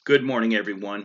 Good morning, everyone.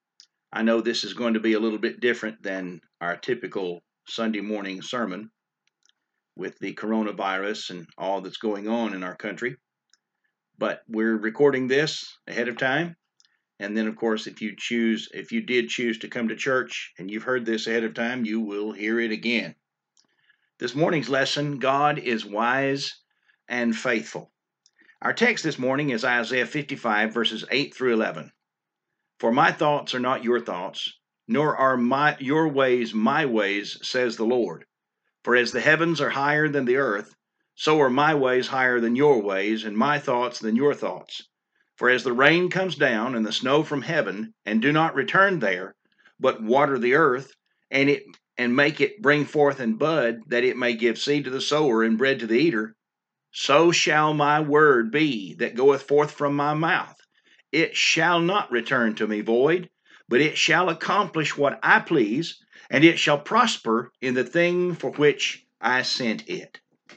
I know this is going to be a little bit different than our typical Sunday morning sermon with the coronavirus and all that's going on in our country, but we're recording this ahead of time. And then, of course, if you did choose to come to church and you've heard this ahead of time, you will hear it again. This morning's lesson, God is wise and faithful. Our text this morning is Isaiah 55, verses 8 through 11. For my thoughts are not your thoughts, nor are your ways my ways, says the Lord. For as the heavens are higher than the earth, so are my ways higher than your ways, and my thoughts than your thoughts. For as the rain comes down and the snow from heaven, and do not return there, but water the earth, and make it bring forth and bud, that it may give seed to the sower and bread to the eater, so shall my word be that goeth forth from my mouth. It shall not return to me void, but it shall accomplish what I please, and it shall prosper in the thing for which I sent it.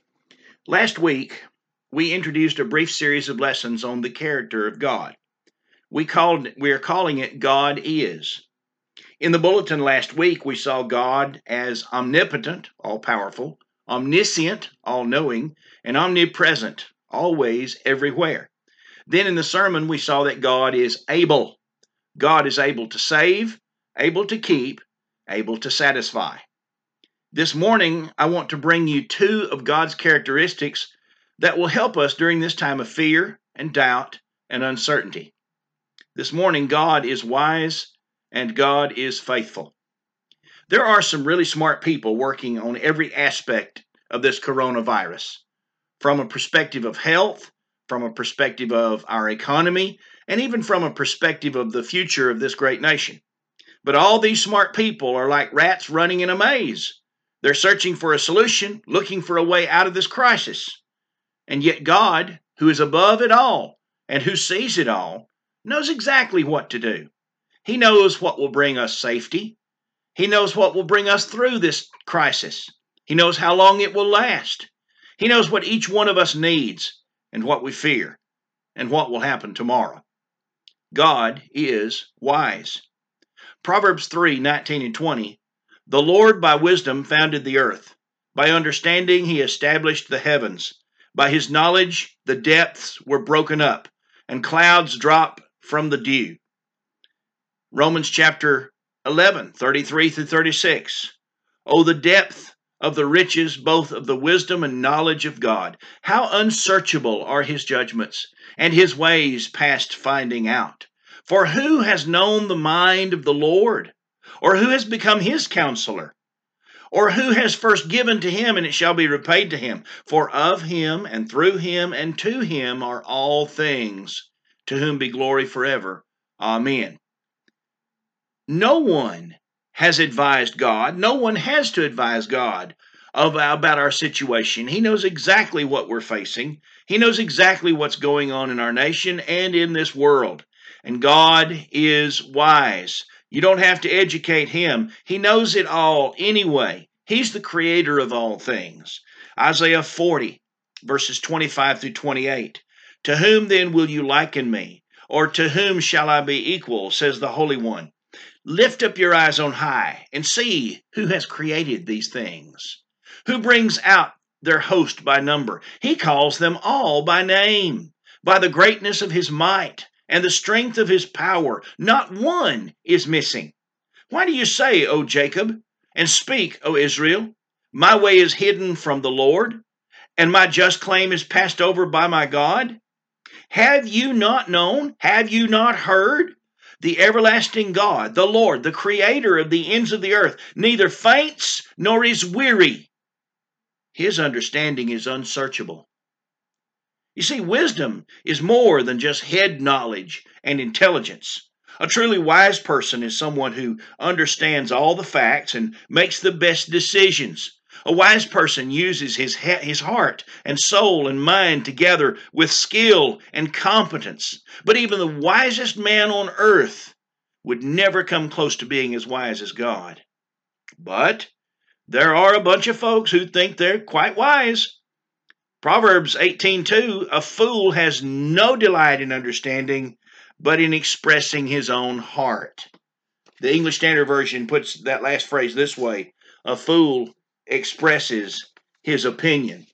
Last week, we introduced a brief series of lessons on the character of God. We are calling it God Is. In the bulletin last week, we saw God as omnipotent, all-powerful, omniscient, all-knowing, and omnipresent, always, everywhere. Then in the sermon, we saw that God is able. God is able to save, able to keep, able to satisfy. This morning, I want to bring you two of God's characteristics that will help us during this time of fear and doubt and uncertainty. This morning, God is wise and God is faithful. There are some really smart people working on every aspect of this coronavirus, from a perspective of health, from a perspective of our economy, and even from a perspective of the future of this great nation. But all these smart people are like rats running in a maze. They're searching for a solution, looking for a way out of this crisis. And yet God, who is above it all and who sees it all, knows exactly what to do. He knows what will bring us safety. He knows what will bring us through this crisis. He knows how long it will last. He knows what each one of us needs and what we fear and what will happen tomorrow. God is wise. Proverbs 3:19 and 20. The Lord by wisdom founded the earth. By understanding he established the heavens. By his knowledge the depths were broken up, and clouds drop from the dew. Romans chapter 11, 33 through 36. Oh, the depth of the riches, both of the wisdom and knowledge of God. How unsearchable are his judgments, and his ways past finding out. For who has known the mind of the Lord? Or who has become his counselor? Or who has first given to him, and it shall be repaid to him? For of him, and through him, and to him are all things, to whom be glory forever. Amen. No one has advised God. No one has to advise God about our situation. He knows exactly what we're facing. He knows exactly what's going on in our nation and in this world. And God is wise. You don't have to educate him. He knows it all anyway. He's the creator of all things. Isaiah 40, verses 25 through 28. To whom then will you liken me? Or to whom shall I be equal, says the Holy One. Lift up your eyes on high and see who has created these things, who brings out their host by number. He calls them all by name, by the greatness of his might and the strength of his power. Not one is missing. Why do you say, O Jacob, and speak, O Israel, my way is hidden from the Lord, and my just claim is passed over by my God? Have you not known? Have you not heard? The everlasting God, the Lord, the creator of the ends of the earth, neither faints nor is weary. His understanding is unsearchable. You see, wisdom is more than just head knowledge and intelligence. A truly wise person is someone who understands all the facts and makes the best decisions. A wise person uses his heart and soul and mind together with skill and competence. But even the wisest man on earth would never come close to being as wise as God. But there are a bunch of folks who think they're quite wise. Proverbs 18:2, a fool has no delight in understanding, but in expressing his own heart. The English Standard Version puts that last phrase this way: a fool expresses his opinion.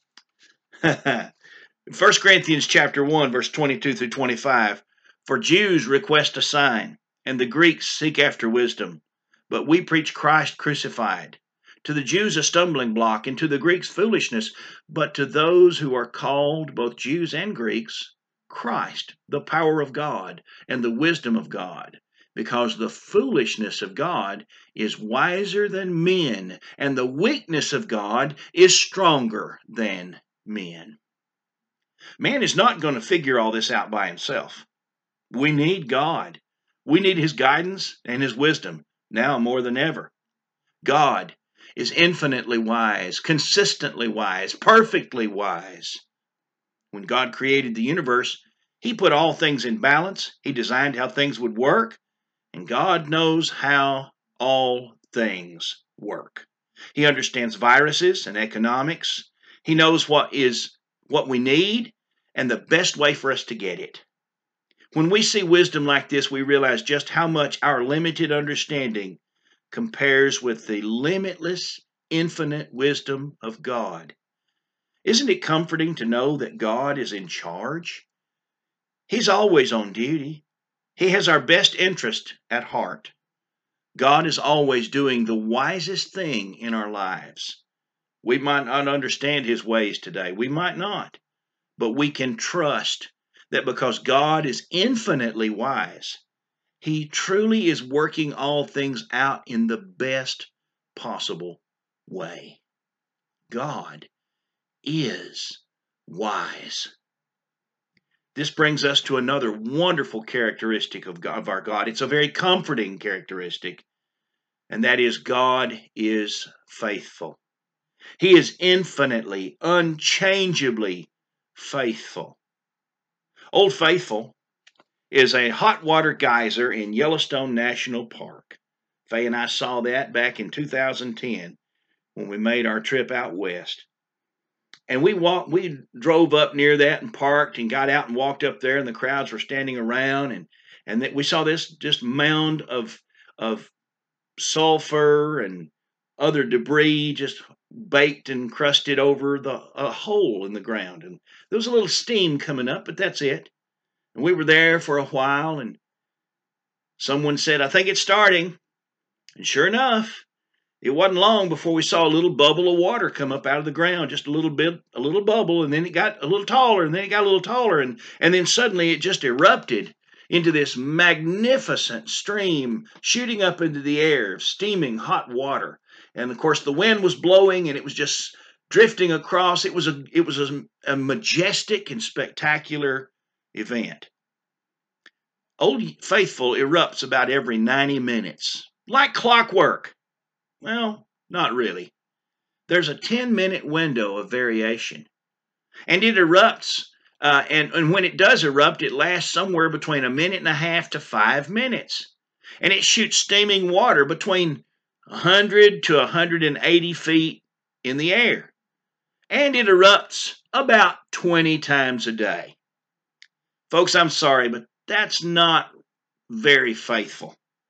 1 Corinthians chapter 1, verse 22 through 25. For Jews request a sign, and the Greeks seek after wisdom. But we preach Christ crucified. To the Jews a stumbling block, and to the Greeks foolishness. But to those who are called, both Jews and Greeks, Christ, the power of God, and the wisdom of God. Because the foolishness of God is wiser than men, and the weakness of God is stronger than men. Man is not going to figure all this out by himself. We need God. We need his guidance and his wisdom now more than ever. God is infinitely wise, consistently wise, perfectly wise. When God created the universe, he put all things in balance. He designed how things would work, and God knows how all things work. He understands viruses and economics. He knows what we need and the best way for us to get it. When we see wisdom like this, we realize just how much our limited understanding compares with the limitless, infinite wisdom of God. Isn't it comforting to know that God is in charge? He's always on duty. He has our best interest at heart. God is always doing the wisest thing in our lives. We might not understand his ways today. We might not. But we can trust that because God is infinitely wise, he truly is working all things out in the best possible way. God is wise. This brings us to another wonderful characteristic of our God. It's a very comforting characteristic, and that is God is faithful. He is infinitely, unchangeably faithful. Old Faithful is a hot water geyser in Yellowstone National Park. Faye and I saw that back in 2010 when we made our trip out west. And we drove up near that and parked and got out and walked up there, and the crowds were standing around, and we saw this just mound of sulfur and other debris just baked and crusted over a hole in the ground. And there was a little steam coming up, but that's it. And we were there for a while, and someone said, I think it's starting. And sure enough, it wasn't long before we saw a little bubble of water come up out of the ground, just a little bit, a little bubble, and then it got a little taller, and then it got a little taller, and then suddenly it just erupted into this magnificent stream shooting up into the air, steaming hot water. And of course, the wind was blowing, and it was just drifting across. It was a majestic and spectacular event. Old Faithful erupts about every 90 minutes, like clockwork. Well, not really. There's a 10-minute window of variation, and it erupts. And when it does erupt, it lasts somewhere between a minute and a half to 5 minutes, and it shoots steaming water between 100 to 180 feet in the air, and it erupts about 20 times a day. Folks, I'm sorry, but that's not very faithful.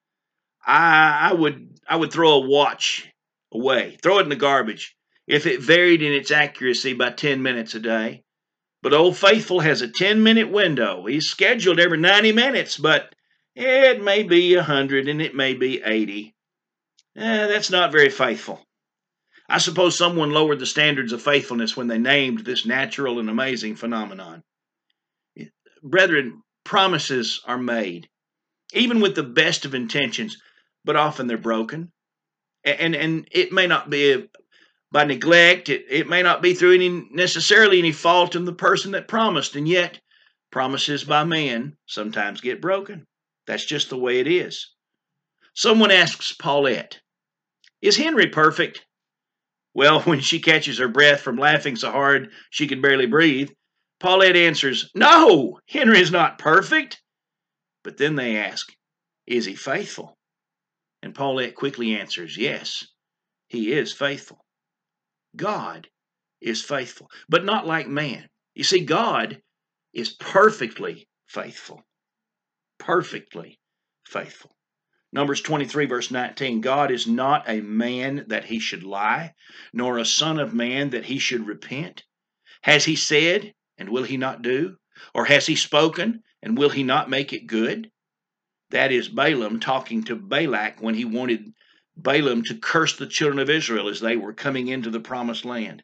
I would throw a watch away, throw it in the garbage if it varied in its accuracy by 10 minutes a day. But Old Faithful has a 10-minute window. He's scheduled every 90 minutes, but it may be 100 and it may be 80. That's not very faithful. I suppose someone lowered the standards of faithfulness when they named this natural and amazing phenomenon. Brethren, promises are made, even with the best of intentions, but often they're broken. And it may not be by neglect. It may not be through necessarily any fault of the person that promised, and yet promises by man sometimes get broken. That's just the way it is. Someone asks Paulette, is Henry perfect? Well, when she catches her breath from laughing so hard she can barely breathe, Paulette answers, no, Henry is not perfect. But then they ask, is he faithful? And Paulette quickly answers, yes, he is faithful. God is faithful, but not like man. You see, God is perfectly faithful. perfectly faithful. Numbers 23, verse 19, God is not a man that he should lie, nor a son of man that he should repent. Has he said, and will he not do? Or has he spoken, and will he not make it good? That is Balaam talking to Balak when he wanted Balaam to curse the children of Israel as they were coming into the promised land.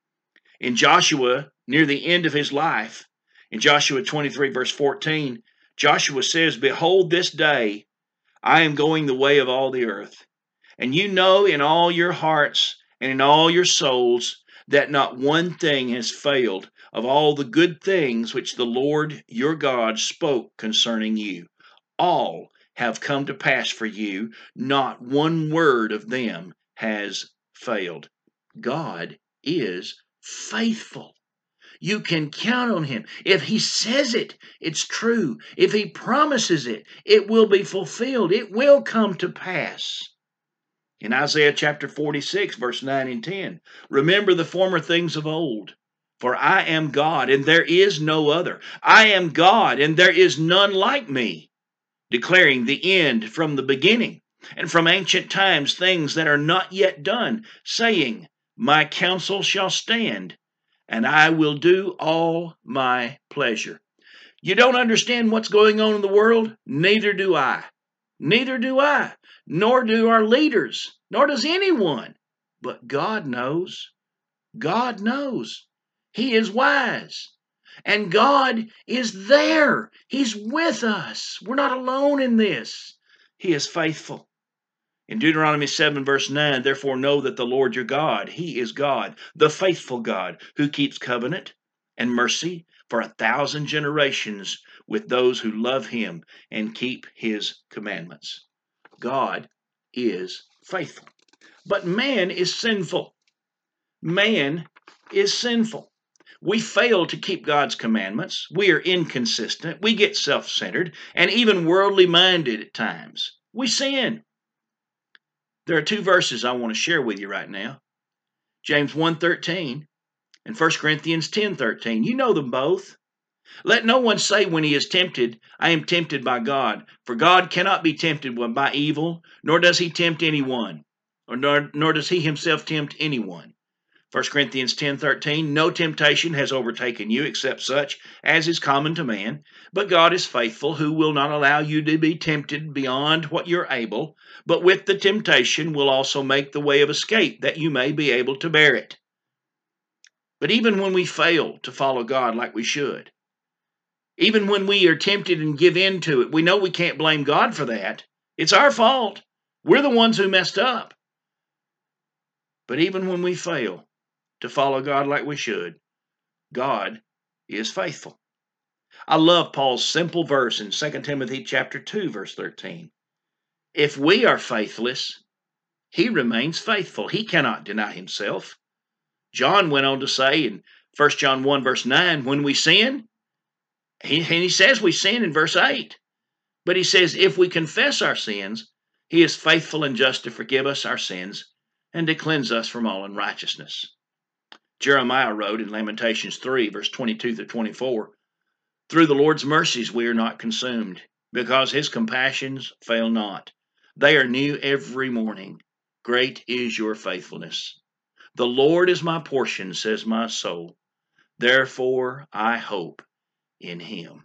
In Joshua, near the end of his life, in Joshua 23, verse 14, Joshua says, Behold, this day I am going the way of all the earth. And you know in all your hearts and in all your souls that not one thing has failed of all the good things which the Lord your God spoke concerning you. All have come to pass for you. Not one word of them has failed. God is faithful. You can count on him. If he says it, it's true. If he promises it, it will be fulfilled. It will come to pass. In Isaiah chapter 46, verse 9 and 10, remember the former things of old, for I am God and there is no other. I am God and there is none like me, declaring the end from the beginning, and from ancient times things that are not yet done, saying, My counsel shall stand, and I will do all my pleasure. You don't understand what's going on in the world? Neither do I. Neither do I, nor do our leaders, nor does anyone. But God knows. God knows. He is wise. And God is there. He's with us. We're not alone in this. He is faithful. In Deuteronomy 7, verse 9, therefore know that the Lord your God, he is God, the faithful God, who keeps covenant and mercy for 1,000 generations with those who love him and keep his commandments. God is faithful. But man is sinful. Man is sinful. We fail to keep God's commandments. We are inconsistent. We get self-centered and even worldly minded at times. We sin. There are two verses I want to share with you right now. James 1:13 and 1 Corinthians 10:13. You know them both. Let no one say when he is tempted, I am tempted by God. For God cannot be tempted by evil, nor does he tempt anyone, nor does he himself tempt anyone. 1 Corinthians 10:13, no temptation has overtaken you except such as is common to man. But God is faithful, who will not allow you to be tempted beyond what you're able, but with the temptation will also make the way of escape, that you may be able to bear it. But even when we fail to follow God like we should, even when we are tempted and give in to it, we know we can't blame God for that. It's our fault. We're the ones who messed up. But even when we fail to follow God like we should, God is faithful. I love Paul's simple verse in 2 Timothy chapter 2, verse 13. If we are faithless, he remains faithful. He cannot deny himself. John went on to say in 1 John 1, verse 9, when we sin, he says we sin in verse 8, but he says if we confess our sins, he is faithful and just to forgive us our sins and to cleanse us from all unrighteousness. Jeremiah wrote in Lamentations 3, verse 22 through 24, through the Lord's mercies we are not consumed, because his compassions fail not. They are new every morning. Great is your faithfulness. The Lord is my portion, says my soul. Therefore I hope in him.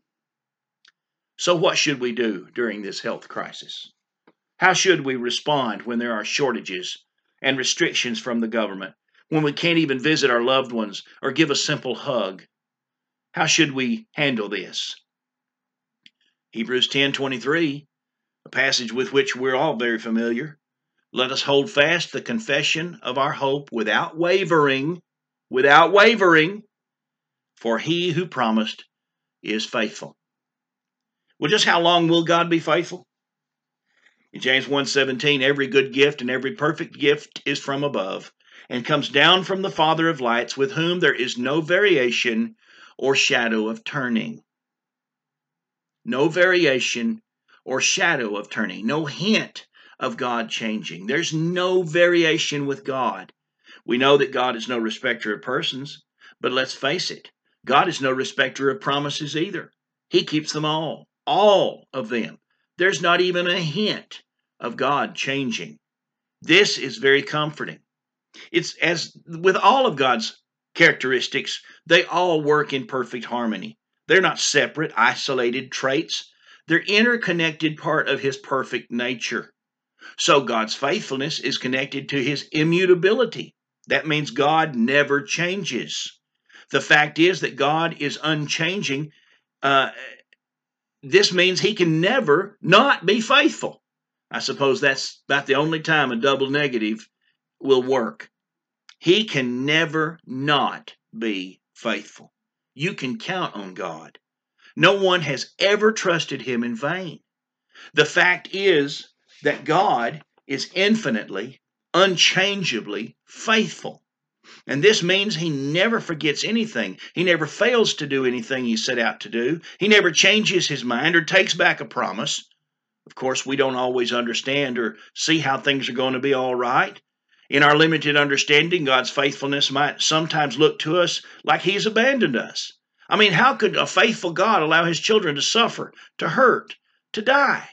So what should we do during this health crisis? How should we respond when there are shortages and restrictions from the government, when we can't even visit our loved ones or give a simple hug? How should we handle this? Hebrews 10:23, a passage with which we're all very familiar. Let us hold fast the confession of our hope without wavering, for he who promised is faithful. Well, just how long will God be faithful? In James 1:17, every good gift and every perfect gift is from above and comes down from the Father of lights, with whom there is no variation or shadow of turning. No variation or shadow of turning. No hint of God changing. There's no variation with God. We know that God is no respecter of persons, but let's face it, God is no respecter of promises either. He keeps them all. All of them. There's not even a hint of God changing. This is very comforting. It's as with all of God's characteristics, they all work in perfect harmony. They're not separate, isolated traits. They're interconnected part of his perfect nature. So God's faithfulness is connected to his immutability. That means God never changes. The fact is that God is unchanging. This means he can never not be faithful. I suppose that's about the only time a double negative will work. He can never not be faithful. You can count on God. No one has ever trusted him in vain. The fact is that God is infinitely, unchangeably faithful. And this means he never forgets anything. He never fails to do anything he set out to do. He never changes his mind or takes back a promise. Of course, we don't always understand or see how things are going to be all right. In our limited understanding, God's faithfulness might sometimes look to us like he's abandoned us. I mean, how could a faithful God allow his children to suffer, to hurt, to die?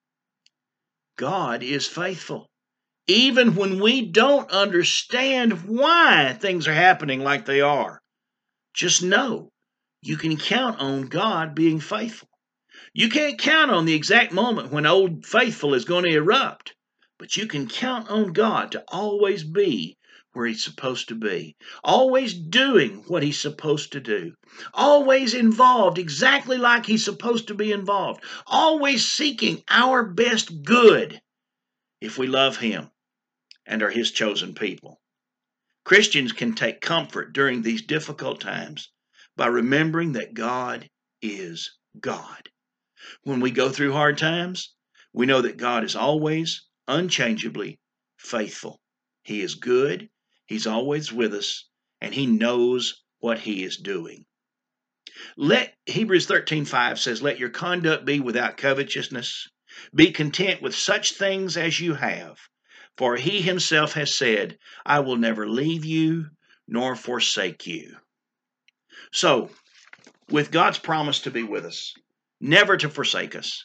God is faithful. Even when we don't understand why things are happening like they are, just know you can count on God being faithful. You can't count on the exact moment when Old Faithful is going to erupt, but you can count on God to always be where he's supposed to be, always doing what he's supposed to do, always involved exactly like he's supposed to be involved, always seeking our best good if we love him and are his chosen people. Christians can take comfort during these difficult times by remembering that God is God. When we go through hard times, we know that God is always unchangeably faithful. He is good, he's always with us, and he knows what he is doing. Hebrews 13:5 says, "Let your conduct be without covetousness. Be content with such things as you have. For he himself has said, I will never leave you nor forsake you." So, with God's promise to be with us, never to forsake us,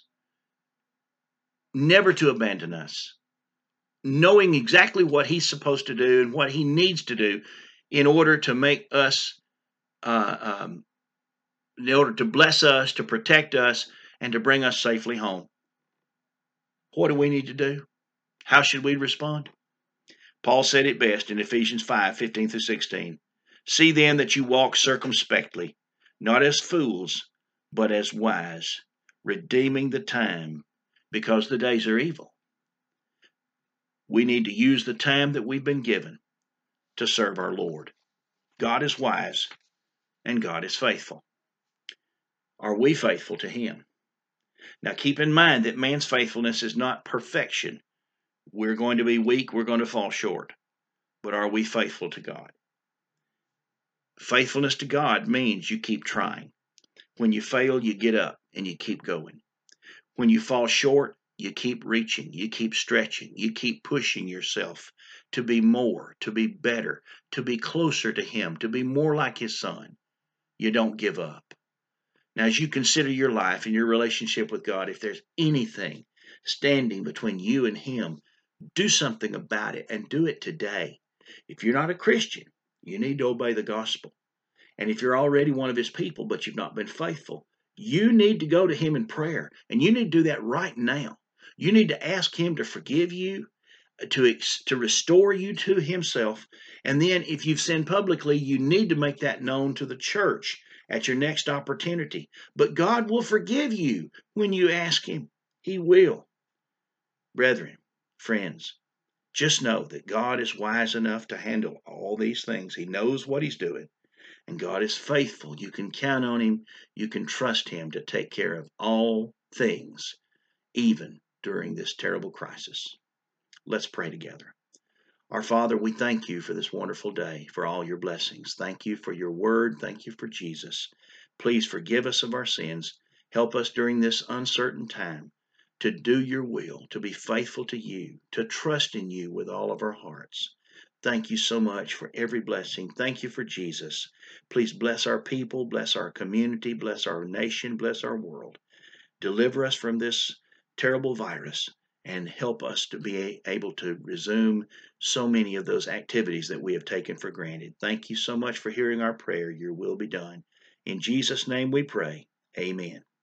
never to abandon us, knowing exactly what he's supposed to do and what he needs to do in order to make us, in order to bless us, to protect us, and to bring us safely home. What do we need to do? How should we respond? Paul said it best in Ephesians 5:15-16. "See then that you walk circumspectly, not as fools, but as wise, redeeming the time, because the days are evil." We need to use the time that we've been given to serve our Lord. God is wise and God is faithful. Are we faithful to him? Now keep in mind that man's faithfulness is not perfection. We're going to be weak, we're going to fall short. But are we faithful to God? Faithfulness to God means you keep trying. When you fail, you get up and you keep going. When you fall short, you keep reaching, you keep stretching, you keep pushing yourself to be more, to be better, to be closer to him, to be more like his son. You don't give up. Now, as you consider your life and your relationship with God, if there's anything standing between you and him, do something about it and do it today. If you're not a Christian, you need to obey the gospel. And if you're already one of his people, but you've not been faithful, you need to go to him in prayer. And you need to do that right now. You need to ask him to forgive you, to restore you to himself. And then if you've sinned publicly, you need to make that known to the church at your next opportunity. But God will forgive you when you ask him. He will. Brethren, friends, just know that God is wise enough to handle all these things. He knows what he's doing. And God is faithful. You can count on him. You can trust him to take care of all things, even during this terrible crisis. Let's pray together. Our Father, we thank you for this wonderful day, for all your blessings. Thank you for your word. Thank you for Jesus. Please forgive us of our sins. Help us during this uncertain time to do your will, to be faithful to you, to trust in you with all of our hearts. Thank you so much for every blessing. Thank you for Jesus. Please bless our people, bless our community, bless our nation, bless our world. deliver us from this terrible virus, and help us to be able to resume so many of those activities that we have taken for granted. Thank you so much for hearing our prayer. Your will be done. In Jesus' name we pray. Amen.